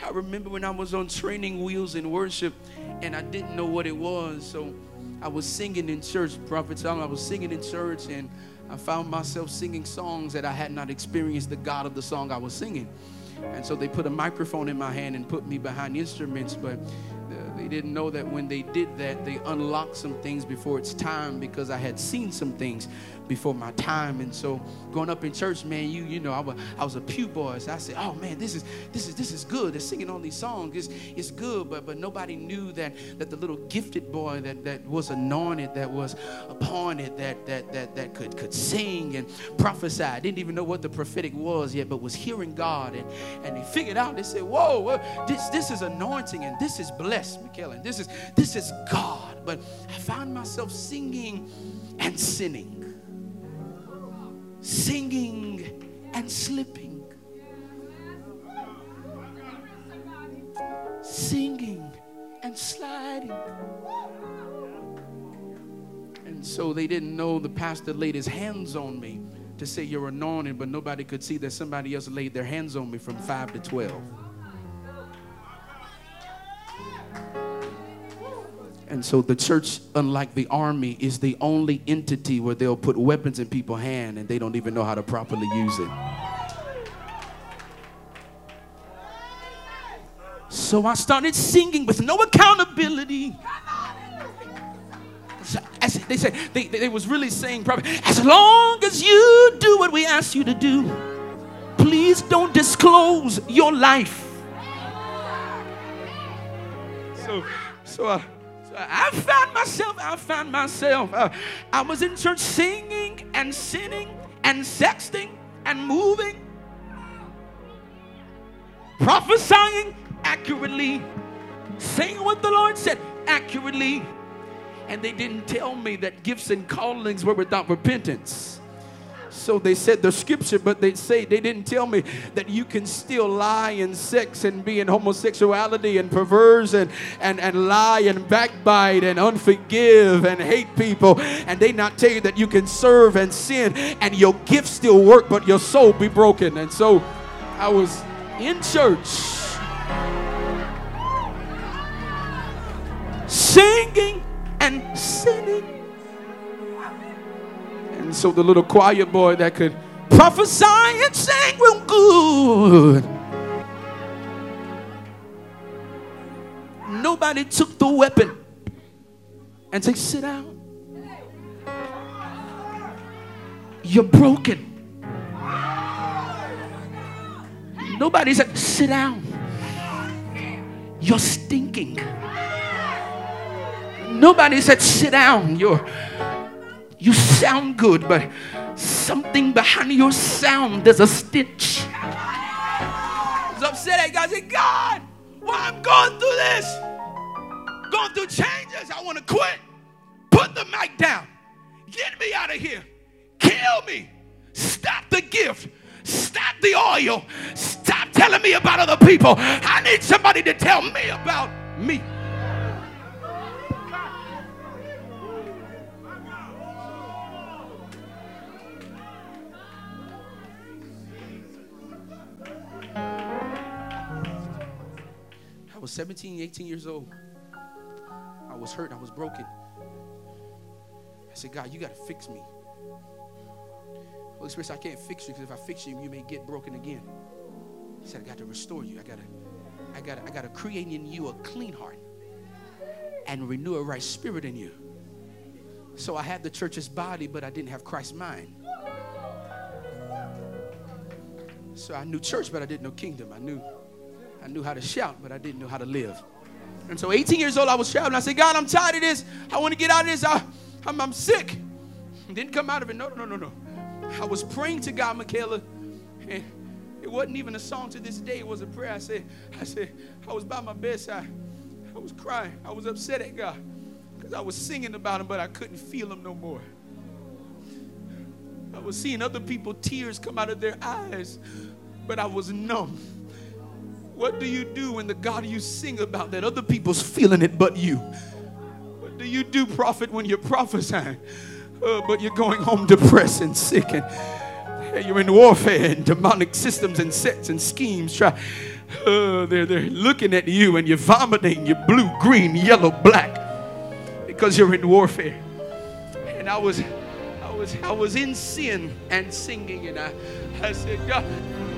I remember when I was on training wheels in worship and I didn't know what it was. So I was singing in church, Prophet Solomon. I was singing in church and I found myself singing songs that I had not experienced the God of the song I was singing. And so they put a microphone in my hand and put me behind the instruments, but they didn't know that when they did that, they unlocked some things before it's time, because I had seen some things before my time. And so growing up in church, man, you know, I was a pew boy. So I said, oh man, this is good. They're singing all these songs. It's good, but nobody knew that the little gifted boy that was anointed, that was upon it, that could sing and prophesy. I didn't even know what the prophetic was yet, but was hearing God, and they figured out. They said, whoa, this is anointing, and this is blessed, McKellen. This is God. But I found myself singing and sinning. Singing and slipping. Singing and sliding. And so they didn't know the pastor laid his hands on me to say you're anointed, but nobody could see that somebody else laid their hands on me from 5 to 12. And so the church, unlike the army, is the only entity where they'll put weapons in people's hand and they don't even know how to properly use it. So I started singing with no accountability. They said, they was really saying, probably, as long as you do what we ask you to do, please don't disclose your life. So I found myself. I was in church singing and sinning and sexting and moving, prophesying accurately, saying what the Lord said accurately. And they didn't tell me that gifts and callings were without repentance. So they said the scripture, but they didn't tell me that you can still lie in sex and be in homosexuality and perverse and lie and backbite and unforgive and hate people. And they not tell you that you can serve and sin and your gifts still work, but your soul be broken. And so I was in church singing and sinning. And so the little choir boy that could prophesy and sing real good, nobody took the weapon and said, sit down. You're broken. Nobody said, sit down. You're stinking. Nobody said, sit down. You sound good, but something behind your sound, there's a stitch. I was upset at God. I said, God, why I'm going through this? Going through changes. I want to quit. Put the mic down. Get me out of here. Kill me. Stop the gift. Stop the oil. Stop telling me about other people. I need somebody to tell me about me. I was 17, 18 years old. I was hurt. I was broken. I said, God, you got to fix me. Holy Spirit said, I can't fix you, because if I fix you, you may get broken again. He said, I got to restore you. I got to create in you a clean heart and renew a right spirit in you. So I had the church's body, but I didn't have Christ's mind. So I knew church, but I didn't know kingdom. I knew how to shout, but I didn't know how to live. And so 18 years old, I was shouting. I said, God, I'm tired of this. I want to get out of this. I'm sick. Didn't come out of it. No. I was praying to God, Michaela, and it wasn't even a song to this day. It was a prayer. I said, I was by my bedside. I was crying. I was upset at God because I was singing about him, but I couldn't feel him no more. I was seeing other people, tears come out of their eyes, but I was numb. What do you do when the God you sing about that other people's feeling it but you? What do you do, prophet, when you're prophesying, but you're going home depressed and sick and you're in warfare and demonic systems and sets and schemes? They're looking at you and you're vomiting, you're blue, green, yellow, black, because you're in warfare. And I was in sin and singing, and I said, God,